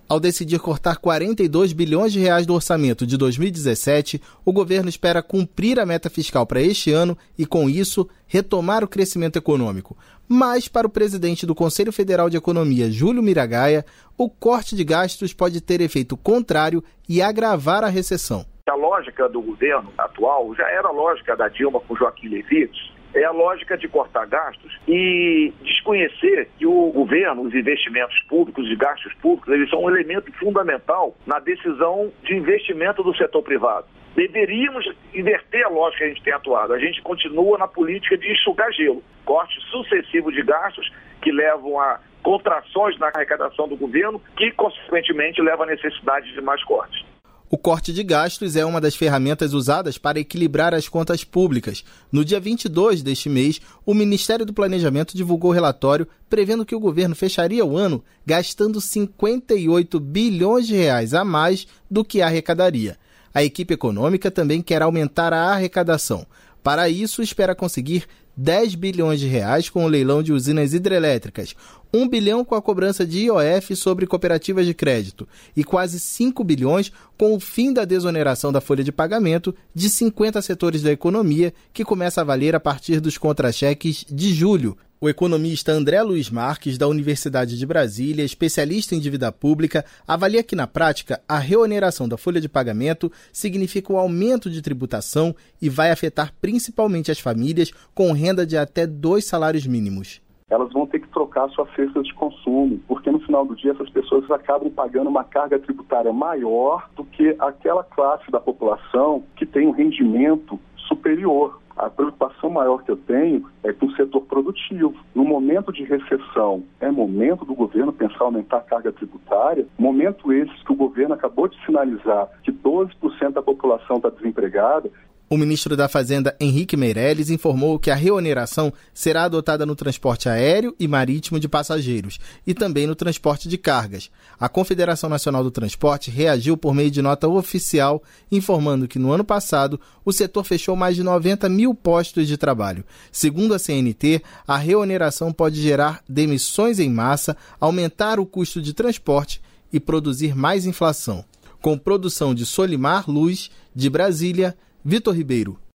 Ao decidir cortar 42 bilhões de reais do orçamento de 2017, o governo espera cumprir a meta fiscal para este ano e, com isso, retomar o crescimento econômico. Mas, para o presidente do Conselho Federal de Economia, Júlio Miragaia, o corte de gastos pode ter efeito contrário e agravar a recessão. A lógica do governo atual já era a lógica da Dilma com Joaquim Levy. É a lógica de cortar gastos e desconhecer que o governo, os investimentos públicos e gastos públicos, eles são um elemento fundamental na decisão de investimento do setor privado. Deveríamos inverter a lógica que a gente tem atuado. A gente continua na política de enxugar gelo, corte sucessivo de gastos que levam a contrações na arrecadação do governo, que consequentemente levam à necessidade de mais cortes. O corte de gastos é uma das ferramentas usadas para equilibrar as contas públicas. No dia 22 deste mês, o Ministério do Planejamento divulgou o relatório prevendo que o governo fecharia o ano gastando 58 bilhões de reais a mais do que arrecadaria. A equipe econômica também quer aumentar a arrecadação. Para isso, espera conseguir 10 bilhões de reais com o leilão de usinas hidrelétricas, 1 bilhão com a cobrança de IOF sobre cooperativas de crédito e quase 5 bilhões com o fim da desoneração da folha de pagamento de 50 setores da economia, que começa a valer a partir dos contra-cheques de julho. O economista André Luiz Marques, da Universidade de Brasília, especialista em dívida pública, avalia que, na prática, a reoneração da folha de pagamento significa o aumento de tributação e vai afetar principalmente as famílias com renda de até 2 salários mínimos. Elas vão ter que trocar sua cesta de consumo, porque no final do dia essas pessoas acabam pagando uma carga tributária maior do que aquela classe da população que tem um rendimento superior. A preocupação maior que eu tenho é com o setor produtivo. No momento de recessão, é momento do governo pensar em aumentar a carga tributária, momento esse que o governo acabou de sinalizar que 12% da população está desempregada. O ministro da Fazenda, Henrique Meirelles, informou que a reoneração será adotada no transporte aéreo e marítimo de passageiros e também no transporte de cargas. A Confederação Nacional do Transporte reagiu por meio de nota oficial, informando que no ano passado o setor fechou mais de 90 mil postos de trabalho. Segundo a CNT, a reoneração pode gerar demissões em massa, aumentar o custo de transporte e produzir mais inflação. Com produção de Solimar Luz, de Brasília, Vitor Ribeiro.